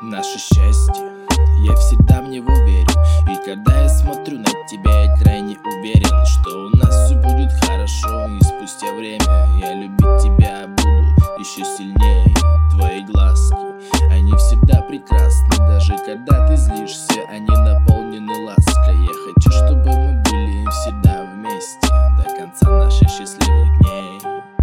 Наше счастье, я всегда в него верю. И когда я смотрю на тебя, я крайне уверен, что у нас все будет хорошо. И спустя время я любить тебя буду еще сильнее. Твои глазки, они всегда прекрасны. Даже когда ты злишься, они наполнены лаской. Я хочу, чтобы мы были всегда вместе до конца наших счастливых дней.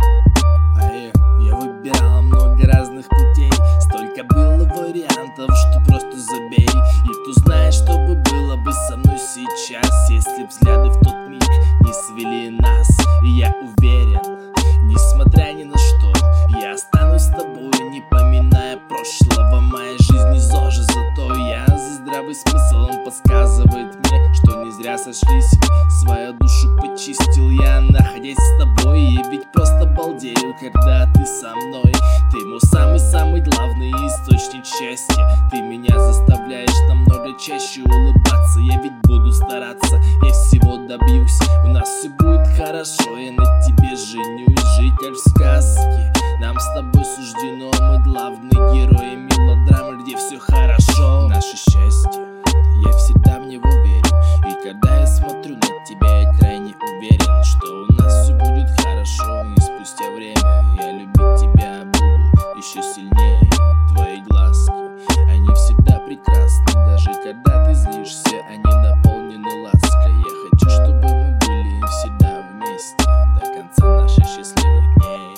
Я выбирала много разных путей, столько было вариантов, что просто забей. И кто знает, что бы было бы со мной сейчас, если взгляды в тот миг не свели нас. И я уверен, несмотря ни на что, я останусь с тобой, не поминая прошлого. Моя жизнь не ЗОЖ, зато я за здравый смысл. Он подсказывает мне, что не зря сошлись. Свою душу почистил я, находясь с тобой. Я ведь просто балдею, когда ты со мной. Ты мой самый-самый главный источник счастья. Ты меня заставляешь намного чаще улыбаться. Я ведь буду стараться, я всего добьюсь. У нас все будет хорошо, я на тебе женюсь. Жить как в сказке, нам с тобой суждено. Мы главные герои мелодрамы, где все хорошо. Наше счастье, я всегда в него верю. И когда я смотрю на тебя, я крайне уверен, что у нас все будет хорошо. И спустя время я любить тебя буду еще сильнее. Твои глазки, они всегда прекрасны. Даже когда ты злишься, они наполнены лаской. Я хочу, чтобы мы были всегда вместе до конца наших счастливых дней.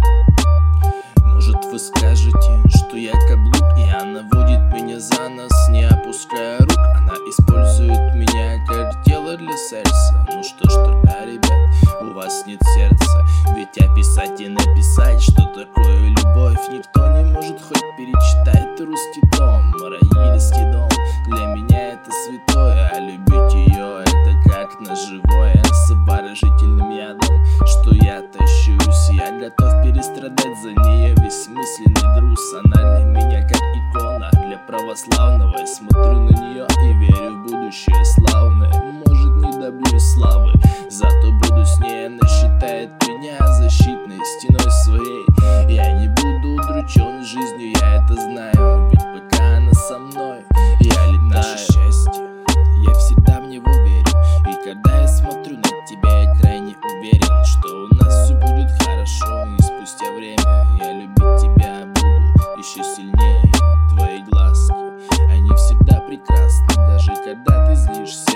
Может, вы скажете, что я каблук, и она водит меня за нос, не опуская рук. Она использует меня как тело для секса. Ну что ж тогда, ребят, у вас нет сердца. Ведь описать и написать, что такое любовь, никто не может. Хоть перечитать русский том, Раильский дом. Для меня это святое, а любить ее это как ножевое с обворожительным ядом, что я тащусь. Я готов перестрадать за нее весь мысленный груз. Она для меня как икона для православного. Я смотрю на нее и верю в будущее славное. Может, не добьюсь славы, зато буду с ней. Она считает меня защитной стеной своей. Я не буду удручен жизнью, я это знаю. Ведь пока она со мной, я летаю. Наше счастье, я всегда в него верю. И когда я смотрю на тебя, я крайне уверен, что у нас все будет хорошо. И спустя время я любить тебя буду еще сильнее. Твои глазки, они всегда прекрасны. Даже когда ты злишься,